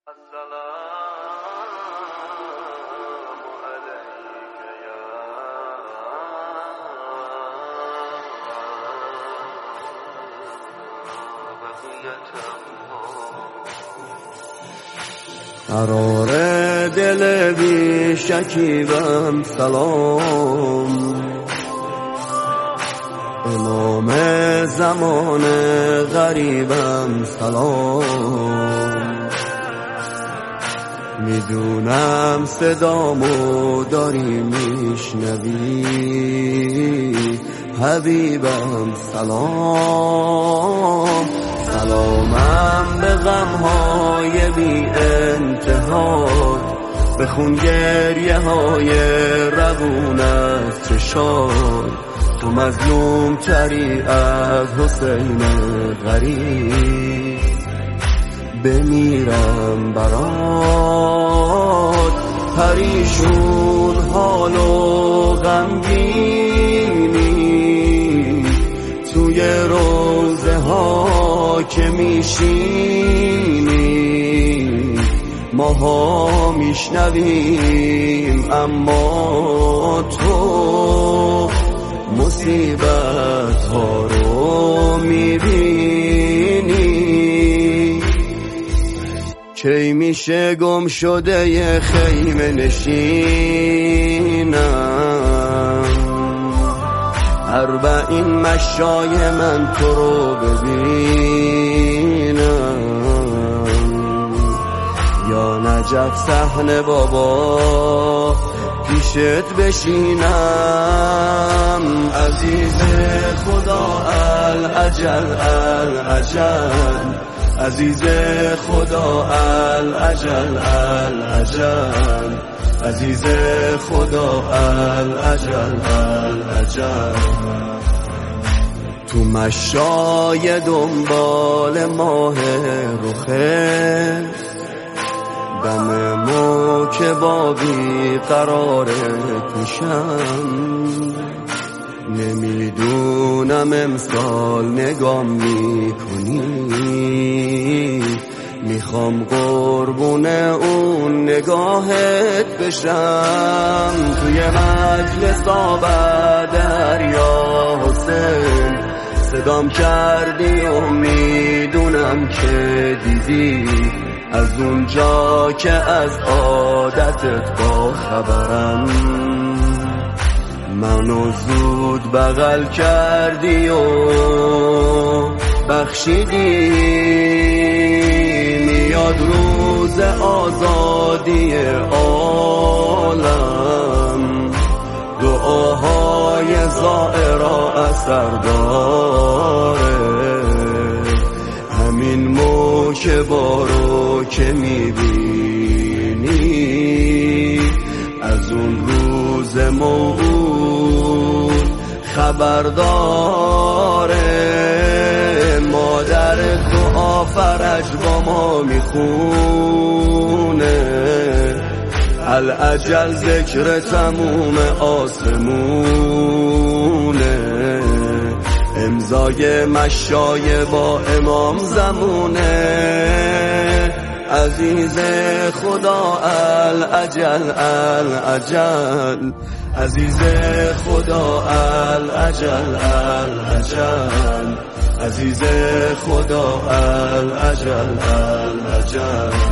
قرار دل بی شکیبم سلام، امام زمان غریبم سلام. میدونم صدامو داری میشنوی حبیبم سلام. سلامم به غمهای بی انتها، به خون گریه های روون از چشات، تو مظلوم تری از حسین غریب. بمیرم برات پریشون حال و غمگینی، توی روزه ها که میشینی ماها میشنویم، اما تو مصیبت ها رو میبینی. کی میشه گم شده ی خیمه نشینم، 40 مشای من تو رو ببینم، یا نجف صحن بابا پیشت بشینم. عزیز خدا العجل العجل، عزیز خدا العجل العجل، عزیز خدا العجل العجل. تو مشای دنبال ماه رخه، دم موکه بابی قرار پیشم، نمیدونم امسال نگام میکنی، میخوام قربون اون نگاهت بشم. توی مجلس آبد دریا حسین صدام کردی و میدونم که دیدی، از اونجا که از عادتت با خبرم، منو زود بغل کردی و بخشیدی. میاد روز آزادی عالم، دعاهای زائرا اثر داره، همین موکه بارو که میبینی، از اون روز موعود خبرداره. مادر دعا فرج با ما میخونه، العجل ذکر تموم آسمونه، امضای مشای با امام زمونه. عزیز خدا العجل العجل، عزیز خدا العجل العجل، عزیز خدا العجل العجل.